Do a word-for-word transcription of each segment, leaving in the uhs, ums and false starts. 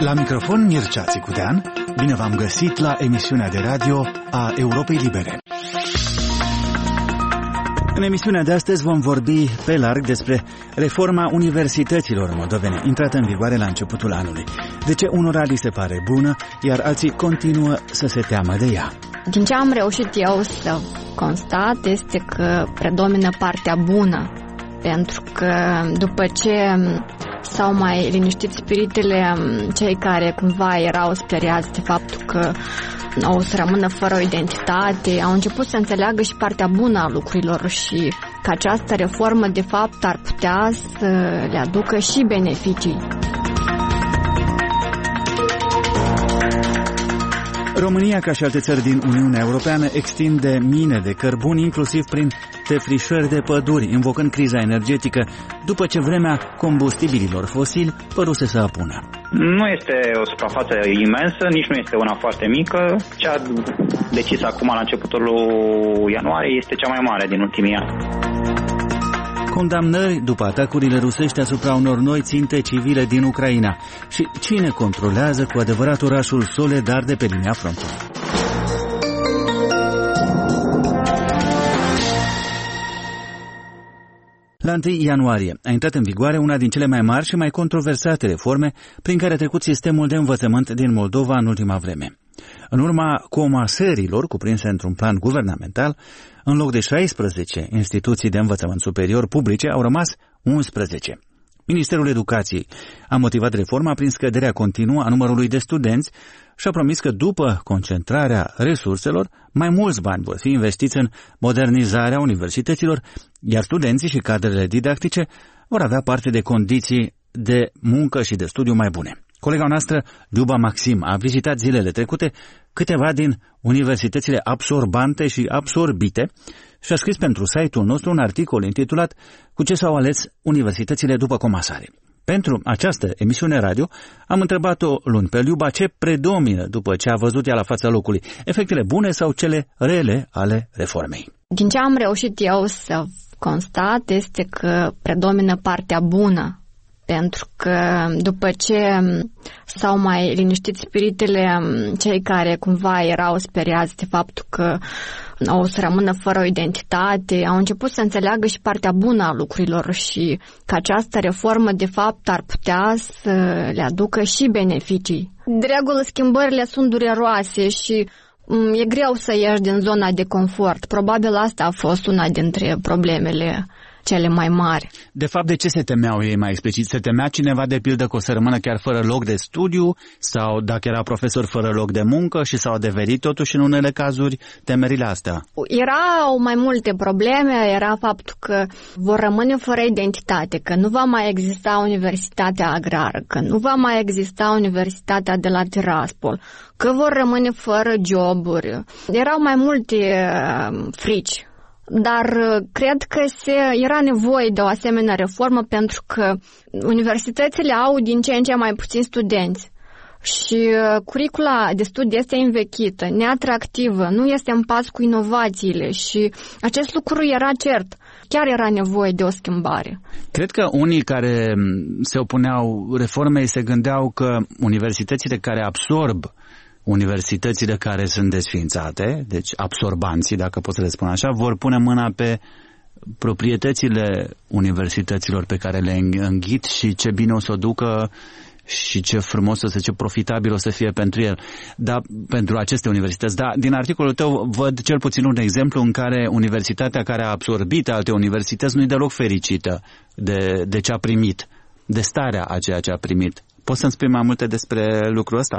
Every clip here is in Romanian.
La microfon Mircea Țicudean, bine v-am găsit la emisiunea de radio a Europei Libere. În emisiunea de astăzi vom vorbi pe larg despre reforma universităților moldovene, intrată în vigoare la începutul anului. De ce unora li se pare bună, iar alții continuă să se teamă de ea. Din ce am reușit eu să constat este că predomină partea bună, pentru că după ce s-au mai liniștit spiritele cei care cumva erau speriați de faptul că o să rămână fără o identitate, au început să înțeleagă și partea bună a lucrurilor și că această reformă de fapt ar putea să le aducă și beneficii. România, ca și alte țări din Uniunea Europeană, extinde mine de cărbuni, inclusiv prin defrișări de păduri, invocând criza energetică, după ce vremea combustibililor fosili păruse să apună. Nu este o suprafață imensă, nici nu este una foarte mică. Cea decisă acum la începutul lui ianuarie este cea mai mare din ultimii ani. Condamnări după atacurile rusești asupra unor noi ținte civile din Ucraina. Și cine controlează cu adevărat orașul Soledar de pe linia frontului? La întâi ianuarie a intrat în vigoare una din cele mai mari și mai controversate reforme prin care a trecut sistemul de învățământ din Moldova în ultima vreme. În urma comasărilor cuprinse într-un plan guvernamental, în loc de șaisprezece instituții de învățământ superior publice, au rămas unsprezece. Ministerul Educației a motivat reforma prin scăderea continuă a numărului de studenți și a promis că după concentrarea resurselor, mai mulți bani vor fi investiți în modernizarea universităților, iar studenții și cadrele didactice vor avea parte de condiții de muncă și de studiu mai bune. Colega noastră, Liuba Maxim, a vizitat zilele trecute câteva din universitățile absorbante și absorbite și a scris pentru site-ul nostru un articol intitulat "Cu ce s-au ales universitățile după comasare?". Pentru această emisiune radio am întrebat-o luni pe Liuba ce predomină după ce a văzut ea la fața locului, efectele bune sau cele rele ale reformei. Din ce am reușit eu să constat este că predomină partea bună, pentru că după ce s-au mai liniștit spiritele cei care cumva erau speriați de faptul că o să rămână fără o identitate, au început să înțeleagă și partea bună a lucrurilor și că această reformă de fapt ar putea să le aducă și beneficii. De regulă schimbările sunt dureroase și e greu să ieși din zona de confort. Probabil asta a fost una dintre problemele cele mai mari. De fapt, de ce se temeau ei mai explicit? Se temea cineva, de pildă, că o să rămână chiar fără loc de studiu sau dacă era profesor fără loc de muncă și s-au adeverit totuși în unele cazuri temerile astea? Erau mai multe probleme, era faptul că vor rămâne fără identitate, că nu va mai exista Universitatea Agrară, că nu va mai exista Universitatea de la Tiraspol, că vor rămâne fără joburi. Erau mai multe frici. Dar cred că se, era nevoie de o asemenea reformă pentru că universitățile au din ce în ce mai puțini studenți și curicula de studii este învechită, neatractivă, nu este în pas cu inovațiile și acest lucru era cert. Chiar era nevoie de o schimbare. Cred că unii care se opuneau reformei se gândeau că universitățile care absorb universitățile care sunt desființate, deci absorbanții, dacă pot să le spun așa, vor pune mâna pe proprietățile universităților pe care le înghit și ce bine o să o ducă și ce frumos o să, ce profitabil o să fie pentru el, da, pentru aceste universități. Da, din articolul tău văd cel puțin un exemplu în care universitatea care a absorbit alte universități nu e deloc fericită de, de ce a primit, de starea a ceea ce a primit. Poți să-mi spui mai multe despre lucrul ăsta?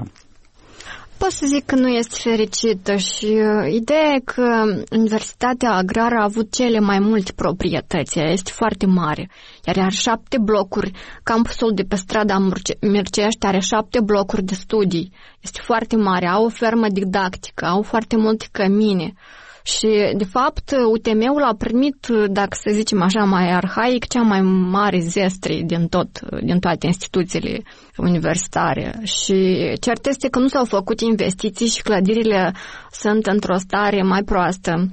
Pot să zic că nu este fericită și uh, ideea e că Universitatea Agrară a avut cele mai multe proprietăți, este foarte mare, iar are șapte blocuri, campusul de pe strada Mircești are șapte blocuri de studii, este foarte mare, au o fermă didactică, au foarte multe cămine și, de fapt, U T M-ul a primit, dacă să zicem așa mai arhaic, cea mai mare zestre din, tot, din toate instituțiile universitare. Și cert este că nu s-au făcut investiții și clădirile sunt într-o stare mai proastă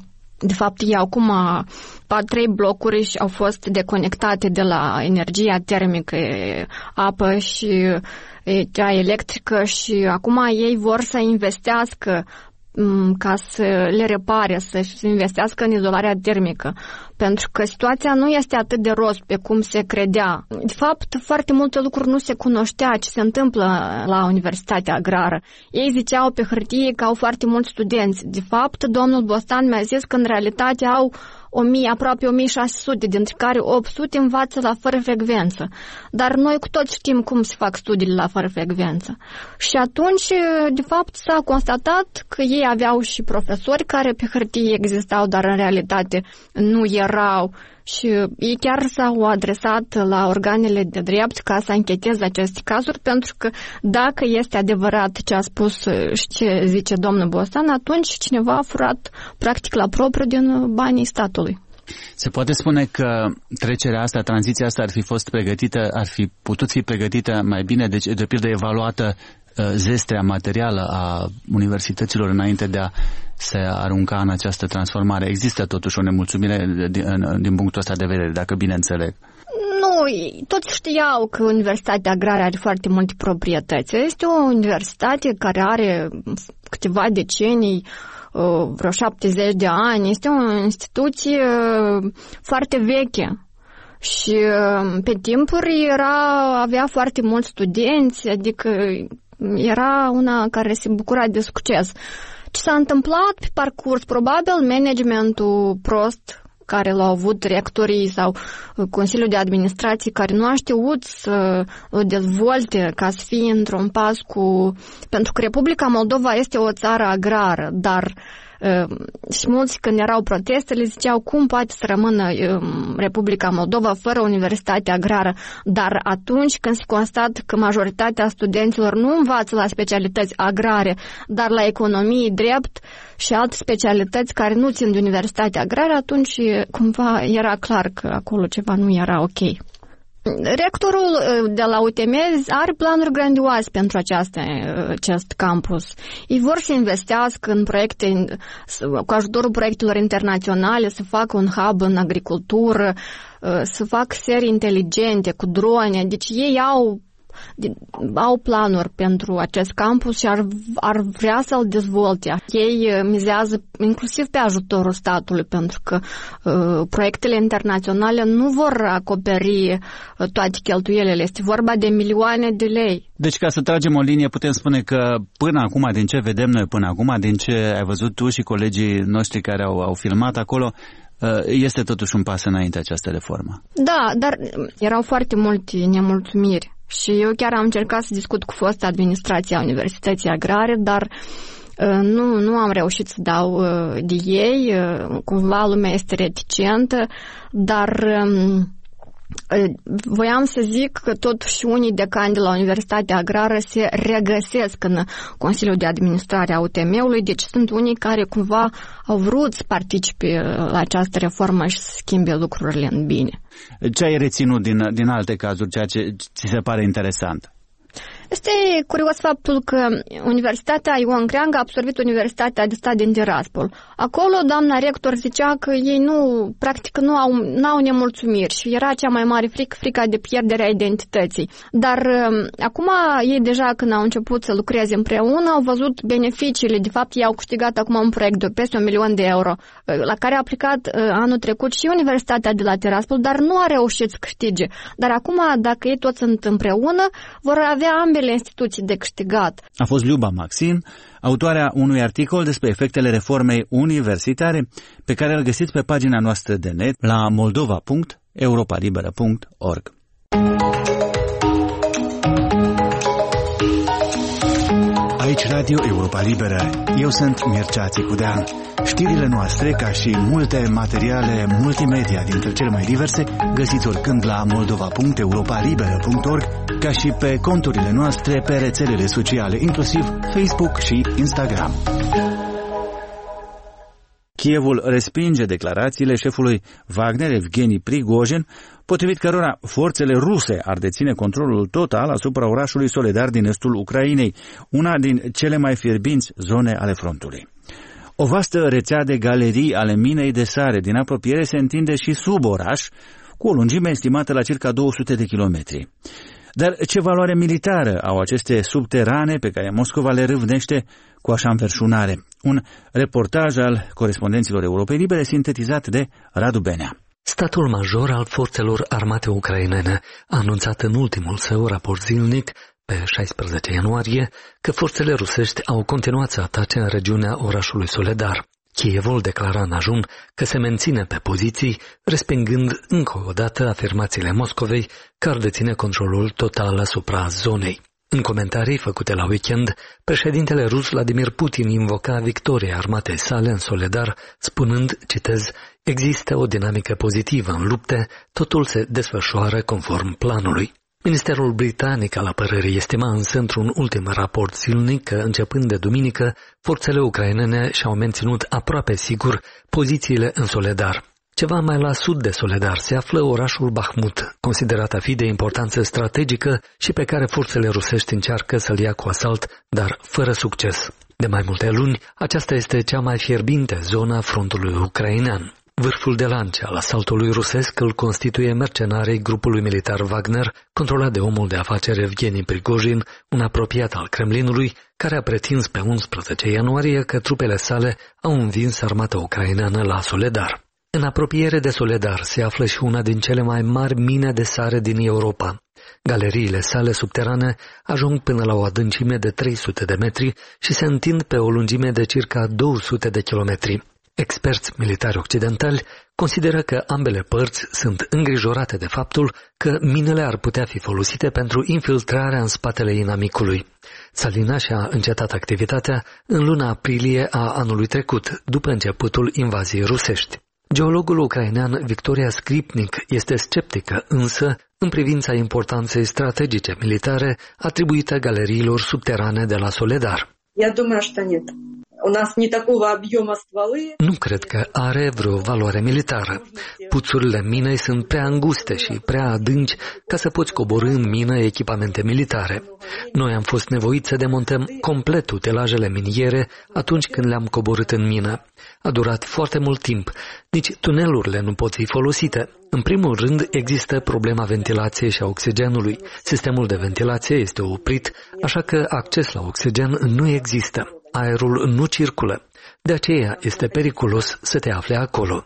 De fapt, ei acum trei blocuri și au fost deconectate de la energia termică, apă și cea electrică și acum ei vor să investească ca să le repare, să investească în izolarea termică. Pentru că situația nu este atât de roz pe cum se credea. De fapt, foarte multe lucruri nu se cunoștea ce se întâmplă la Universitatea Agrară. Ei ziceau pe hârtie că au foarte mulți studenți. De fapt, domnul Bostan mi-a zis că în realitate au o mie, aproape o mie șase sute, dintre care opt sute învață la fără frecvență. Dar noi cu toți știm cum se fac studiile la fără frecvență. Și atunci, de fapt, s-a constatat că ei aveau și profesori care pe hârtie existau, dar în realitate nu erau. Și ei chiar s-au adresat la organele de drept ca să ancheteze aceste cazuri, pentru că dacă este adevărat ce a spus și ce zice domnul Bostan, atunci cineva a furat practic la propriu din banii statului. Se poate spune că trecerea asta, tranziția asta ar fi fost pregătită, ar fi putut fi pregătită mai bine, deci de pildă evaluată zestrea materială a universităților înainte de a se arunca în această transformare. Există totuși o nemulțumire din, din punctul ăsta de vedere, dacă bine înțeleg. Nu, toți știau că Universitatea Agrară are foarte multe proprietăți. Este o universitate care are câteva decenii, vreo șaptezeci de ani. Este o instituție foarte veche. Și pe timpuri era, avea foarte mulți studenți, adică era una care se bucura de succes. Ce s-a întâmplat pe parcurs? Probabil managementul prost care l-au avut rectorii sau Consiliul de Administrație, care nu a știut să o dezvolte ca să fie într-un pas cu... Pentru că Republica Moldova este o țară agrară, dar și mulți când erau protestele ziceau cum poate să rămână Republica Moldova fără universitate agrară, dar atunci când se constată că majoritatea studenților nu învață la specialități agrare, dar la economie, drept și alte specialități care nu țin de universitatea agrară, atunci cumva era clar că acolo ceva nu era ok. Rectorul de la U T M are planuri grandioase pentru această, acest campus. Ei vor să investească în proiecte, cu ajutorul proiectelor internaționale, să facă un hub în agricultură, să facă serii inteligente cu drone. Deci ei au, au planuri pentru acest campus și ar, ar vrea să-l dezvolte. Ei mizează inclusiv pe ajutorul statului, pentru că uh, proiectele internaționale nu vor acoperi uh, toate cheltuielile. Este vorba de milioane de lei. Deci, ca să tragem o linie, putem spune că până acum, din ce vedem noi până acum, din ce ai văzut tu și colegii noștri care au, au filmat acolo, este totuși un pas înainte această reformă. Da, dar erau foarte multe nemulțumiri. Și eu chiar am încercat să discut cu fosta administrația Universității Agrare, dar uh, nu, nu am reușit să dau uh, de ei. Uh, cumva lumea este reticentă, dar um, voiam să zic că totuși unii decani de la Universitatea Agrară se regăsesc în Consiliul de Administrare a U T M-ului, deci sunt unii care cumva au vrut să participe la această reformă și să schimbe lucrurile în bine. Ce ai reținut din, din alte cazuri, ceea ce ți se pare interesant? Este curios faptul că Universitatea Ioan Creangă a absorbit Universitatea de Stat din Tiraspol. Acolo doamna rector zicea că ei nu, practic nu au, n-au nemulțumiri și era cea mai mare frică, frica de pierderea identității. Dar acum ei deja când au început să lucreze împreună au văzut beneficiile. De fapt ei au câștigat acum un proiect de peste un milion de euro la care a aplicat anul trecut și Universitatea de la Tiraspol, dar nu a reușit să câștige. Dar acum dacă ei toți sunt împreună vor avea ambele instituții de câștigat. A fost Liuba Maxim, autoarea unui articol despre efectele reformei universitare, pe care îl găsiți pe pagina noastră de net la moldova punct europa liberă punct org. Aici Radio Europa Liberă. Eu sunt Mircea Țicudean. Știrile noastre, ca și multe materiale multimedia dintre cele mai diverse, găsiți oricând la moldova punct europa liberă punct org, ca și pe conturile noastre pe rețelele sociale, inclusiv Facebook și Instagram. Kievul respinge declarațiile șefului Wagner, Evgeni Prigozhin, potrivit cărora forțele ruse ar deține controlul total asupra orașului Soledar din estul Ucrainei, una din cele mai fierbinți zone ale frontului. O vastă rețea de galerii ale minei de sare din apropiere se întinde și sub oraș, cu o lungime estimată la circa două sute de kilometri. Dar ce valoare militară au aceste subterane pe care Moscova le râvnește cu așa înverșunare? Un reportaj al corespondenților Europei Libere sintetizat de Radu Benea. Statul major al forțelor armate ucrainene a anunțat în ultimul său raport zilnic, pe șaisprezece ianuarie, că forțele rusești au continuat să atace în regiunea orașului Soledar. Kievul declara în ajun că se menține pe poziții, respingând încă o dată afirmațiile Moscovei că ar deține controlul total asupra zonei. În comentarii făcute la weekend, președintele rus Vladimir Putin invoca victoria armatei sale în Soledar, spunând, citez, există o dinamică pozitivă în lupte, totul se desfășoară conform planului. Ministerul britanic al apărării estima însă într-un ultim raport zilnic că, începând de duminică, forțele ucrainene și-au menținut aproape sigur pozițiile în Soledar. Ceva mai la sud de Soledar se află orașul Bahmut, considerat a fi de importanță strategică și pe care forțele rusești încearcă să-l ia cu asalt, dar fără succes. De mai multe luni, aceasta este cea mai fierbinte zonă a frontului ucrainean. Vârful de lance al asaltului rusesc îl constituie mercenarii grupului militar Wagner, controlat de omul de afaceri Evgeni Prigojin, un apropiat al Kremlinului, care a pretins pe unsprezece ianuarie că trupele sale au învins armata ucraineană la Soledar. În apropiere de Soledar se află și una din cele mai mari mine de sare din Europa. Galeriile sale subterane ajung până la o adâncime de trei sute de metri și se întind pe o lungime de circa două sute de kilometri. Experți militari occidentali consideră că ambele părți sunt îngrijorate de faptul că minele ar putea fi folosite pentru infiltrarea în spatele inamicului. Salina și-a încetat activitatea în luna aprilie a anului trecut, după începutul invaziei rusești. Geologul ucrainean Victoria Skripnik este sceptică însă în privința importanței strategice militare atribuită galeriilor subterane de la Soledar. Nu cred că are vreo valoare militară. Puțurile minei sunt prea înguste și prea adânci ca să poți coborî în mină echipamente militare. Noi am fost nevoiți să demontăm complet utilajele miniere atunci când le-am coborât în mină. A durat foarte mult timp. Nici tunelurile nu pot fi folosite. În primul rând, există problema ventilației și a oxigenului. Sistemul de ventilație este oprit, așa că acces la oxigen nu există. Aerul nu circulă. De aceea este periculos să te afli acolo.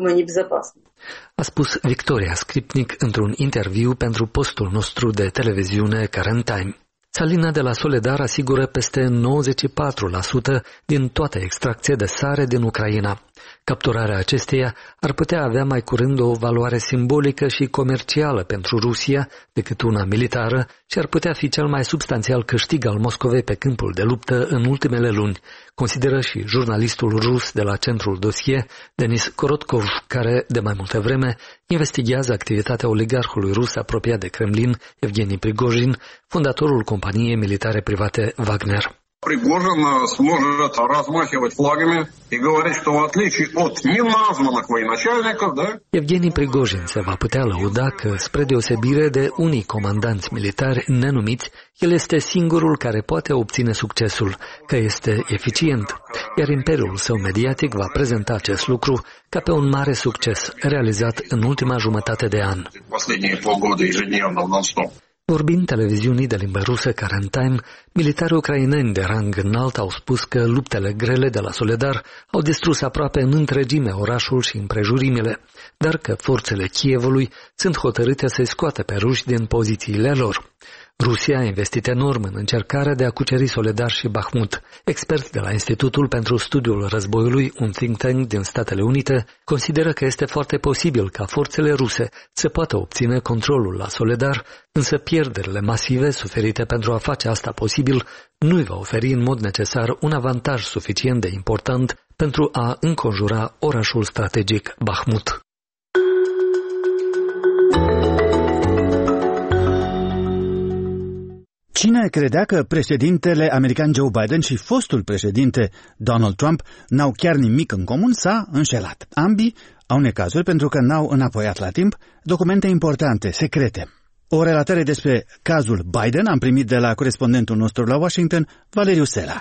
A spus Victoria Skripnik într-un interviu pentru postul nostru de televiziune Current Time. Salina de la Soledar asigură peste nouăzeci și patru la sută din toată extracția de sare din Ucraina. Capturarea acesteia ar putea avea mai curând o valoare simbolică și comercială pentru Rusia decât una militară și ar putea fi cel mai substanțial câștig al Moscovei pe câmpul de luptă în ultimele luni, consideră și jurnalistul rus de la Centrul Dossier, Denis Korotkov, care de mai multă vreme investigează activitatea oligarhului rus apropiat de Kremlin, Evgeni Prigojin, fondatorul companiei militare private Wagner. Пригожин сможет размахивать флагами и говорить, что в отличие от неназванных военачальников, да? Evgeni Prigojin se va putea lăuda că, spre deosebire de unii comandanți militari nenumiți, el este singurul care poate obține succesul, că este eficient, iar imperiul său mediatic va prezenta acest lucru ca pe un mare succes realizat în ultima jumătate de an. Vorbind televiziunii de limbă rusă Current Time, militarii ucraineni de rang înalt au spus că luptele grele de la Soledar au distrus aproape în întregime orașul și împrejurimile, dar că forțele Kievului sunt hotărâte să-i scoată pe ruși din pozițiile lor. Rusia a investit enorm în încercarea de a cuceri Soledar și Bahmut. Experți de la Institutul pentru Studiul Războiului, un think tank din Statele Unite, consideră că este foarte posibil ca forțele ruse să poată obține controlul la Soledar, însă pierderile masive suferite pentru a face asta posibil nu îi va oferi în mod necesar un avantaj suficient de important pentru a înconjura orașul strategic Bahmut. Cine credea că președintele american Joe Biden și fostul președinte Donald Trump n-au chiar nimic în comun s-a înșelat. Ambii au necazuri pentru că n-au înapoiat la timp documente importante, secrete. O relatare despre cazul Biden am primit de la corespondentul nostru la Washington, Valeriu Sela.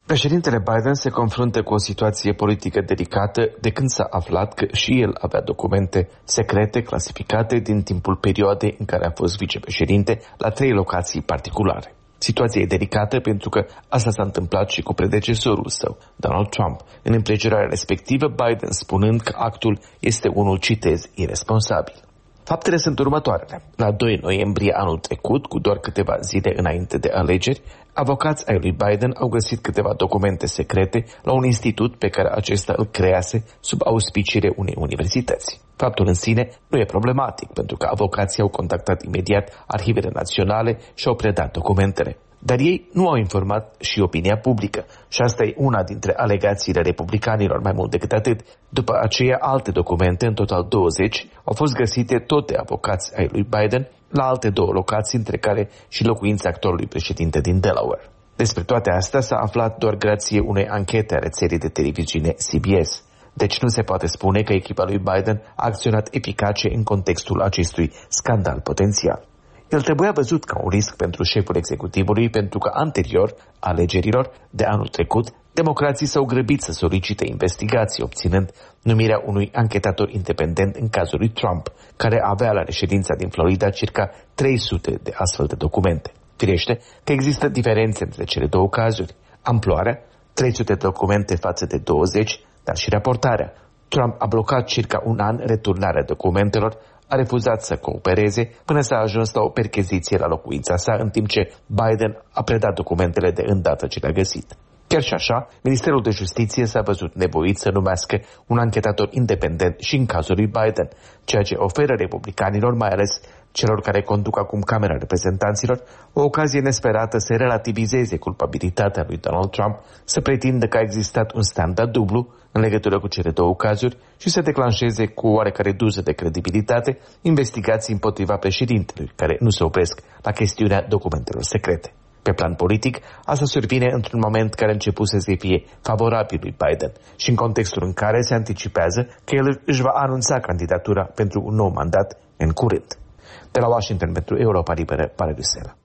Președintele Biden se confruntă cu o situație politică delicată de când s-a aflat că și el avea documente secrete clasificate din timpul perioadei în care a fost vicepreședinte la trei locații particulare. Situația e delicată pentru că asta s-a întâmplat și cu predecesorul său, Donald Trump, în împrejurarea respectivă, Biden spunând că actul este unul, citez, iresponsabil. Faptele sunt următoarele. La doi noiembrie anul trecut, cu doar câteva zile înainte de alegeri, avocați ai lui Biden au găsit câteva documente secrete la un institut pe care acesta îl crease sub auspiciile unei universități. Faptul în sine nu e problematic, pentru că avocații au contactat imediat arhivele naționale și au predat documentele. Dar ei nu au informat și opinia publică și asta e una dintre alegațiile republicanilor. Mai mult decât atât, după aceea alte documente, în total douăzeci, au fost găsite tot de avocați ai lui Biden la alte două locații, între care și locuința actorului președinte din Delaware. Despre toate astea s-a aflat doar grație unei anchete a rețelei de televiziune C B S. Deci nu se poate spune că echipa lui Biden a acționat eficace în contextul acestui scandal potențial. El trebuia văzut ca un risc pentru șeful executivului pentru că anterior alegerilor de anul trecut, democrații s-au grăbit să solicite investigații, obținând numirea unui anchetator independent în cazul lui Trump, care avea la reședința din Florida circa trei sute de astfel de documente. Firește că există diferențe între cele două cazuri. Amploarea, trei sute de documente față de douăzeci, dar și raportarea. Trump a blocat circa un an returnarea documentelor, a refuzat să coopereze până s-a ajuns la o percheziție la locuința sa, în timp ce Biden a predat documentele de îndată ce le-a găsit. Chiar și așa, Ministerul de Justiție s-a văzut nevoit să numească un anchetator independent și în cazul lui Biden, ceea ce oferă republicanilor, mai ales celor care conduc acum Camera Reprezentanților, o ocazie nesperată să relativizeze culpabilitatea lui Donald Trump, să pretindă că a existat un standard dublu în legătură cu cele două cazuri și să declanșeze cu oarecare doză de credibilitate investigații împotriva președintelui, care nu se opresc la chestiunea documentelor secrete. Pe plan politic, asta survine într-un moment care începuse să fie favorabil lui Biden și în contextul în care se anticipează că el își va anunța candidatura pentru un nou mandat în curând. De la Washington pentru Europa Liberă, Pare Rusela.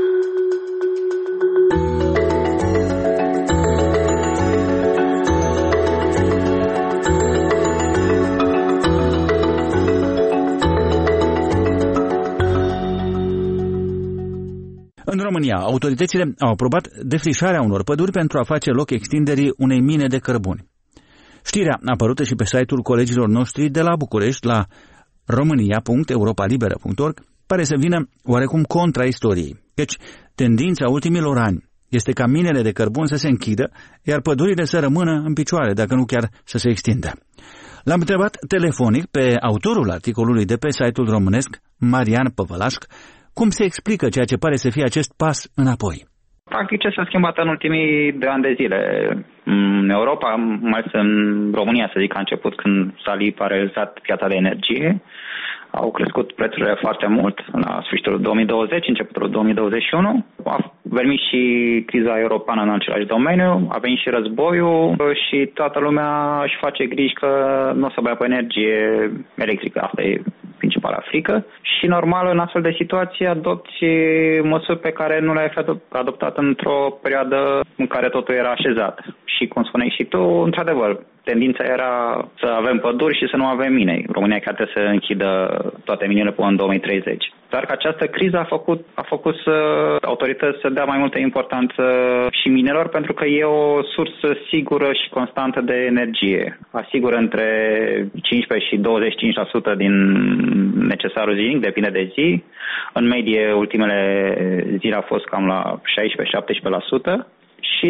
În România, autoritățile au aprobat defrișarea unor păduri pentru a face loc extinderii unei mine de cărbuni. Știrea a apărut și pe site-ul colegilor noștri de la București, la românia punct europa liberă punct org, pare să vină oarecum contra istoriei, căci tendința ultimilor ani este ca minele de cărbun să se închidă, iar pădurile să rămână în picioare, dacă nu chiar să se extindă. L-am întrebat telefonic pe autorul articolului de pe site-ul românesc, Marian Păvălașc, cum se explică ceea ce pare să fie acest pas înapoi. Practic ce s-a schimbat în ultimii de ani de zile în Europa, mai ales în România, să zic, a început când s-a liberalizat piața de energie. Au crescut prețurile foarte mult la sfârșitul două mii douăzeci, începutul două mii douăzeci și unu. A venit și criza europeană în același domeniu, a venit și războiul și toată lumea își face griji că nu o să bea pe energie electrică. Asta e principala frică. Și normal, în astfel de situații, adopți măsuri pe care nu le-ai adoptat într-o perioadă în care totul era așezat. Și, cum spuneai și tu, într-adevăr, tendința era să avem păduri și să nu avem mine. România chiar trebuie să închidă toate minele până în două mii treizeci. Dar că această criză a făcut, a făcut să autorități să dea mai multă importanță și minelor, pentru că e o sursă sigură și constantă de energie. Asigură între cincisprezece și douăzeci și cinci la sută din necesarul zilnic, depinde de zi. În medie, ultimele zile a fost cam la șaisprezece șaptesprezece la sută. Și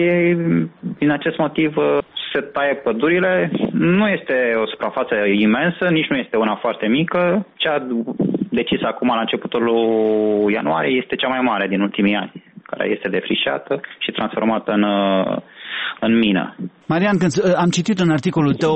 din acest motiv se taie pădurile. Nu este o suprafață imensă, nici nu este una foarte mică. Cea decisă acum la începutul lui ianuarie este cea mai mare din ultimii ani, care este defrișată și transformată în, în mină. Marian, când am citit în articolul tău,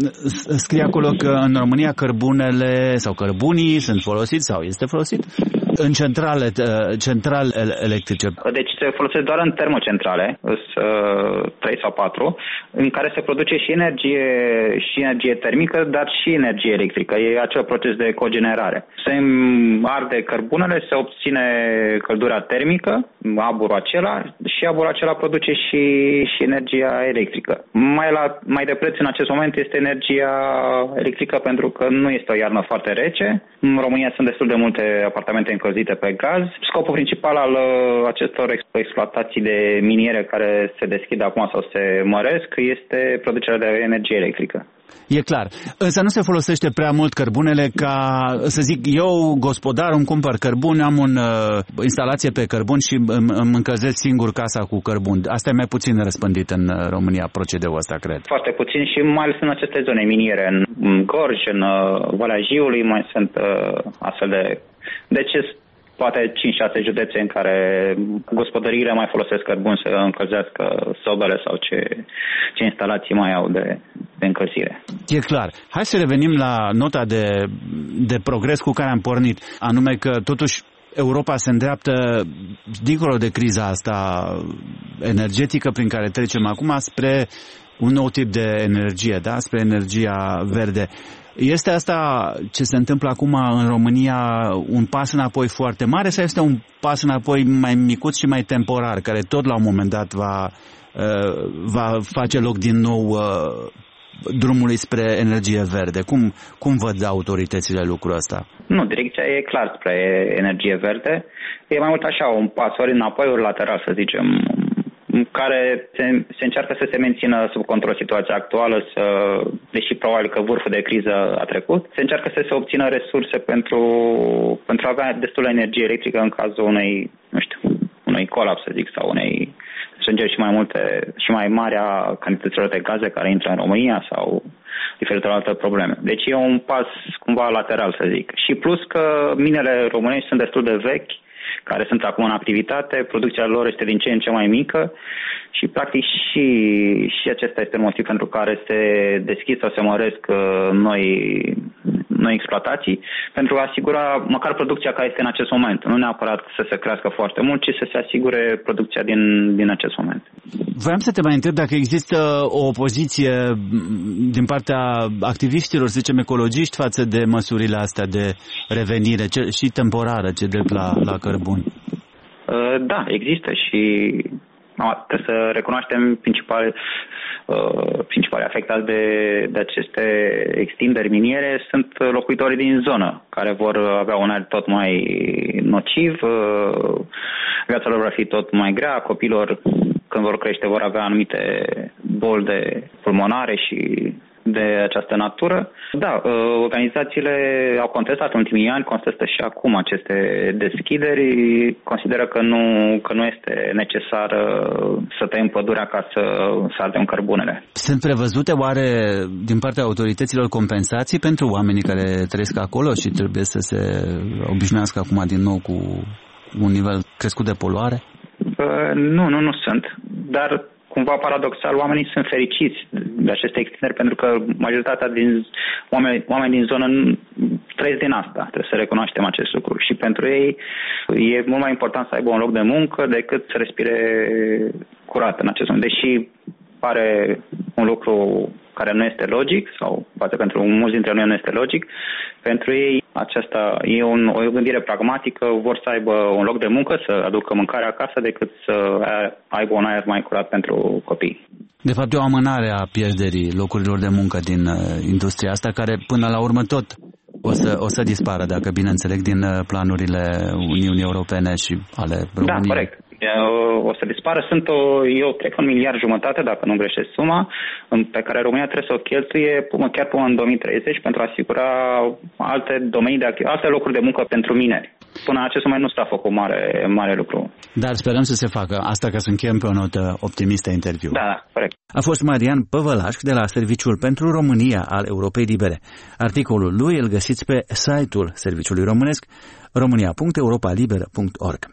scrie acolo că în România cărbunele sau cărbunii sunt folosiți sau este folosit În centrale, centrale electrice. Deci se folosesc doar în termocentrale, trei sau patru, în care se produce și energie, și energie termică, dar și energie electrică. E acel proces de cogenerare. Se arde cărbunele, se obține căldura termică, aburul acela, și aburul acela produce și, și energia electrică. Mai, la, mai de preț în acest moment este energia electrică, pentru că nu este o iarnă foarte rece. În România sunt destul de multe apartamente încălzite pe gaz. Scopul principal al acestor exploatații de miniere care se deschid acum sau se măresc este producerea de energie electrică. E clar. Însă nu se folosește prea mult cărbunele ca, să zic, eu, gospodar, îmi cumpăr cărbun, am o uh, instalație pe cărbun și îmi, îmi încălzesc singur casa cu cărbun. Asta e mai puțin răspândit în România, procedeul ăsta, cred. Foarte puțin și mai ales în aceste zone miniere, în Gorj, în uh, Valea Jiului, mai sunt uh, astfel de... Deci poate cinci șase județe în care gospodăriile mai folosesc cărbun să încălzească sobele sau ce, ce instalații mai au de, de încălzire. E clar. Hai să revenim la nota de, de progres cu care am pornit, anume că totuși Europa se îndreaptă dincolo de criza asta energetică prin care trecem acum spre un nou tip de energie, da? Spre energia verde. Este asta ce se întâmplă acum în România un pas înapoi foarte mare sau este un pas înapoi mai micuț și mai temporar, care tot la un moment dat va, va face loc din nou drumului spre energie verde? Cum, cum văd autoritățile lucrul ăsta? Nu, direcția e clar spre energie verde. E mai mult așa, un pas ori înapoi, ori lateral, să zicem, care se, se încearcă să se mențină sub control situația actuală, să, deși probabil că vârful de criză a trecut, se încearcă să se obțină resurse pentru, pentru a avea destulă energie electrică în cazul unei, nu știu, unui colaps, să zic, sau unei strângeri și mai multe și mai mari a cantităților de gaze care intră în România sau diferite alte probleme. Deci e un pas cumva lateral, să zic. Și plus că minele românești sunt destul de vechi, care sunt acum în activitate, producția lor este din ce în ce mai mică și practic și, și acesta este motiv pentru care se deschid sau se măresc noi, noi exploatații, pentru a asigura măcar producția care este în acest moment. Nu neapărat să se crească foarte mult, ci să se asigure producția din, din acest moment. Vreau să te mai întreb dacă există o opoziție din partea activiștilor, să zicem ecologiști, față de măsurile astea de revenire și temporară, ce drept la, la cărbun. Da, există și trebuie să recunoaștem principal, principalii afectați de, de aceste extinderi miniere sunt locuitorii din zonă, care vor avea un aer tot mai nociv, viața lor va fi tot mai grea, copiilor când vor crește vor avea anumite boli de pulmonare și de această natură. Da, organizațiile au contestat în ultimii ani, contestă și acum aceste deschideri, consideră că nu, că nu este necesar să tăiem pădurea ca să, să ardem cărbunele. Sunt prevăzute oare din partea autorităților compensații pentru oamenii care trăiesc acolo și trebuie să se obișnuiască acum din nou cu un nivel crescut de poluare? Nu, nu, nu sunt, dar cumva paradoxal, oamenii sunt fericiți de aceste extinderi pentru că majoritatea din oameni, oameni din zonă trăiesc din asta. Trebuie să recunoaștem acest lucru. Și pentru ei e mult mai important să aibă un loc de muncă decât să respire curat în acest moment. Deși pare un lucru care nu este logic, sau poate pentru mulți dintre noi nu este logic, pentru ei aceasta e un, o gândire pragmatică, vor să aibă un loc de muncă, să aducă mâncare acasă, decât să aibă un aer mai curat pentru copii. De fapt, e o amânare a pierderii locurilor de muncă din uh, industria asta, care până la urmă tot o să, o să dispară, dacă bine înțeleg, din planurile Uniunii Europene și ale României. Da, corect. O să dispară. Sunt o, eu cred că un miliard jumătate, dacă nu greșesc suma, pe care România trebuie să o cheltuie până, chiar până în două mii treizeci pentru a asigura alte domenii de activ- alte locuri de muncă pentru mineri. Până în acest moment nu s-a făcut mare, mare lucru. Dar sperăm să se facă. Asta ca să încheiem pe o notă optimistă interviu. Da, da, corect. A fost Marian Păvălaș de la Serviciul pentru România al Europei Libere. Articolul lui îl găsiți pe site-ul Serviciului Românesc românia punct europa liberă punct org.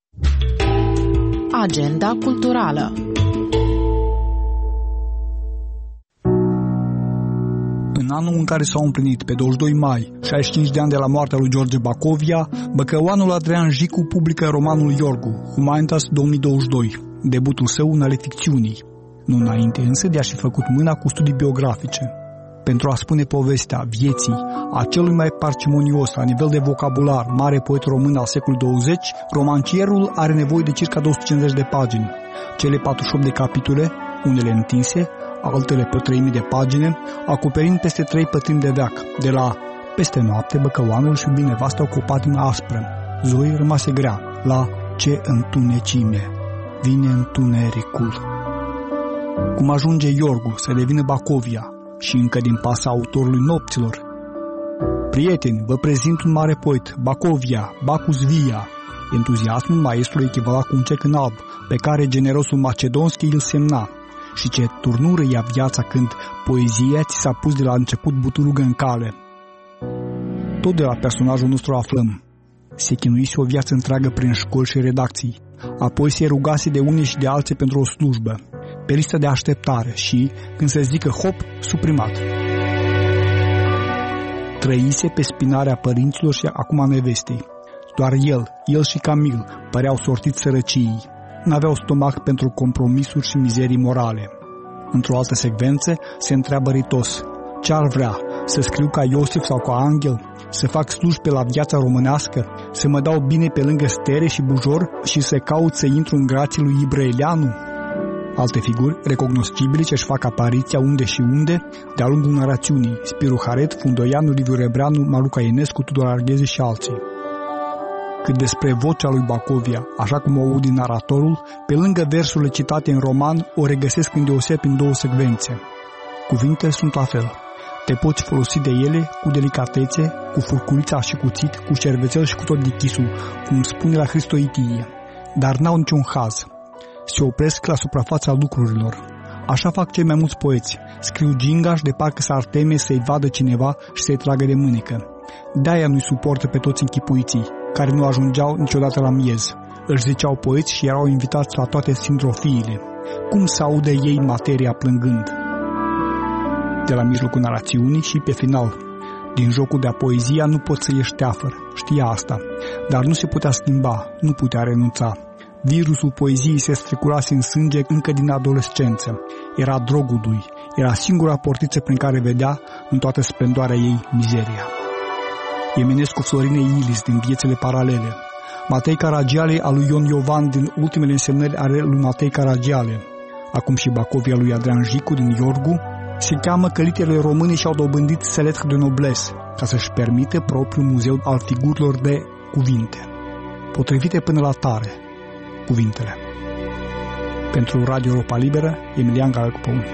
Agenda culturală. În anul în care s-au împlinit, pe douăzeci și doi mai, șaizeci și cinci de ani de la moartea lui George Bacovia, băcăuanul Adrian Jicu publică romanul Iorgu, Humanitas două mii douăzeci și doi, debutul său în ale ficțiunii. Nu înainte însă de a-și fi făcut mâna cu studii biografice. Pentru a spune povestea vieții a celui mai parcimonios la nivel de vocabular mare poet român al secolului douăzeci, romancierul are nevoie de circa două sute cincizeci de pagini. Cele patruzeci și opt de capitole, unele întinse, altele pe o treime de pagine, acoperind peste trei pătrimi de veac, de la Peste noapte, băcăuanul își iubi nevasta cu o patimă aspră. Zoe rămase grea, la Ce întunecime, vine întunericul. Cum ajunge Iorgu să devină Bacovia și încă din pasa autorului Nopților. Prieteni, vă prezint un mare poet, Bacovia, Bacus Via. Entuziasmul maestrului echivala cu un cec în alb, pe care generosul Macedonski îl semna. Și ce turnură ia viața când poezia ți s-a pus de la început buturugă în cale. Tot de la personajul nostru aflăm. Se chinuise o viață întreagă prin școli și redacții. Apoi se rugase de unii și de alții pentru o slujbă, pe listă de așteptare și, când se zică hop, suprimat. Trăise pe spinarea părinților și acum a nevestei. Doar el, el și Camil, păreau sortiți sărăciei. N-aveau stomac pentru compromisuri și mizerii morale. Într-o altă secvență se întreabă ritos: ce-ar vrea? Să scriu ca Iosif sau ca Angel? Să fac slujbe la viața românească? Să mă dau bine pe lângă Stere și Bujor și să caut să intru în grații lui Ibrăeleanu? Alte figuri recognoscibile ce-și fac apariția unde și unde de-a lungul narațiunii: Spiru Haret, Fundoianu, Liviu Rebreanu, Maluca Ionescu, Tudor Arghezi și alții. Cât despre vocea lui Bacovia, așa cum o aud din naratorul, pe lângă versurile citate în roman, o regăsesc îndeosebi în două secvențe. Cuvintele sunt la fel. Te poți folosi de ele cu delicatețe, cu furculița și cuțit, cu șervețel și cu tot dichisul, cum spune la Hristoitie, dar n-au niciun haz. Se opresc la suprafața lucrurilor. Așa fac cei mai mulți poeți. Scriu gingaș de parcă s-ar teme să-i vadă cineva și să-i tragă de mânecă. De-aia nu-i suportă pe toți închipuiții, care nu ajungeau niciodată la miez. Își ziceau poeți și erau invitați la toate sindrofiile. Cum să audă ei materia plângând? De la mijlocul narațiunii și pe final. Din jocul de-a poezia nu poți să ieși teafăr, știa asta, dar nu se putea schimba, nu putea renunța. Virusul poeziei se strecurase în sânge încă din adolescență. Era drogul lui, era singura portiță prin care vedea, în toată splendoarea ei, mizeria. Eminescu Florine Ilis din Viețile paralele, Matei Caragiale al lui Ion Iovan din Ultimele însemnări ale lui Matei Caragiale, acum și Bacovia lui Adrian Jicu din Iorgu, se cheamă că literele române și-au dobândit seletr de nobles, ca să-și permite propriul muzeu al figurilor de cuvinte, potrivite până la tare, cuvintele. Pentru Radio Europa Liberă, Emilian Galăcu-Păun.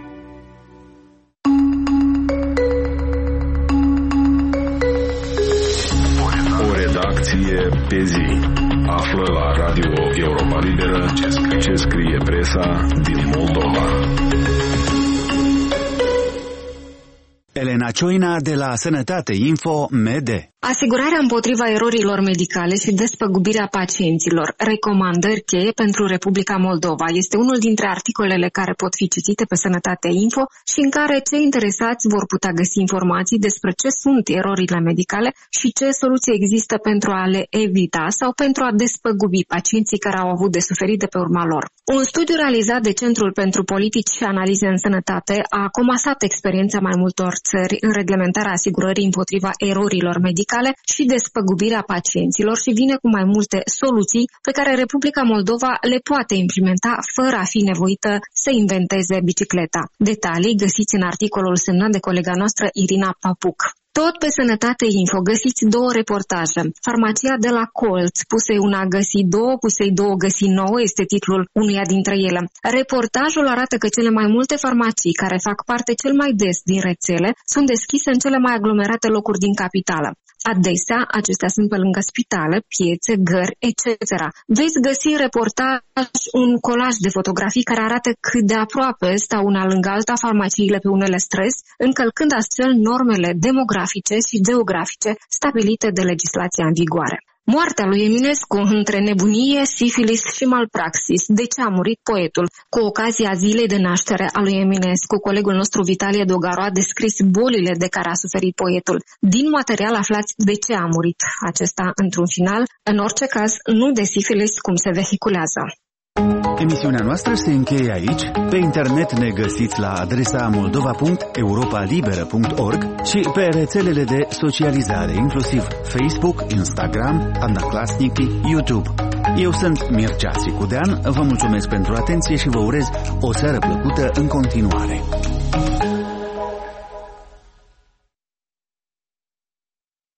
O redacție pe zi. Află la Radio Europa Liberă ce scrie, ce scrie presa din Moldova. Elena Cioina de la Sănătate Info M E D. Asigurarea împotriva erorilor medicale și despăgubirea pacienților, recomandări cheie pentru Republica Moldova, este unul dintre articolele care pot fi citite pe Sănătate Info și în care cei interesați vor putea găsi informații despre ce sunt erorile medicale și ce soluții există pentru a le evita sau pentru a despăgubi pacienții care au avut de suferit de pe urma lor. Un studiu realizat de Centrul pentru Politici și Analize în Sănătate a comasat experiența mai multor țări în reglementarea asigurării împotriva erorilor medicale și despăgubirea pacienților și vine cu mai multe soluții pe care Republica Moldova le poate implementa fără a fi nevoită să inventeze bicicleta. Detalii găsiți în articolul semnat de colega noastră Irina Papuc. Tot pe Sănătate Info găsiți două reportaje. Farmacia de la Colț, pusei una găsi două, pusei două găsi nouă, este titlul unuia dintre ele. Reportajul arată că cele mai multe farmacii care fac parte cel mai des din rețele sunt deschise în cele mai aglomerate locuri din capitală. Adesea, acestea sunt pe lângă spitale, piețe, gări, et cetera. Veți găsi în reportaj un colaj de fotografii care arată cât de aproape stau una lângă alta farmaciile pe unele străzi, încălcând astfel normele demografice și geografice stabilite de legislația în vigoare. Moartea lui Eminescu între nebunie, sifilis și malpraxis. De ce a murit poetul? Cu ocazia zilei de naștere a lui Eminescu, colegul nostru Vitalie Dogaru a descris bolile de care a suferit poetul. Din material aflați de ce a murit acesta într-un final, în orice caz nu de sifilis cum se vehiculează. Emisiunea noastră se încheie aici. Pe internet ne găsiți la adresa moldova punct europa liberă punct org și pe rețelele de socializare, inclusiv Facebook, Instagram, Anaclasniki, YouTube. Eu sunt Mircea Sicudean, vă mulțumesc pentru atenție și vă urez o seară plăcută în continuare.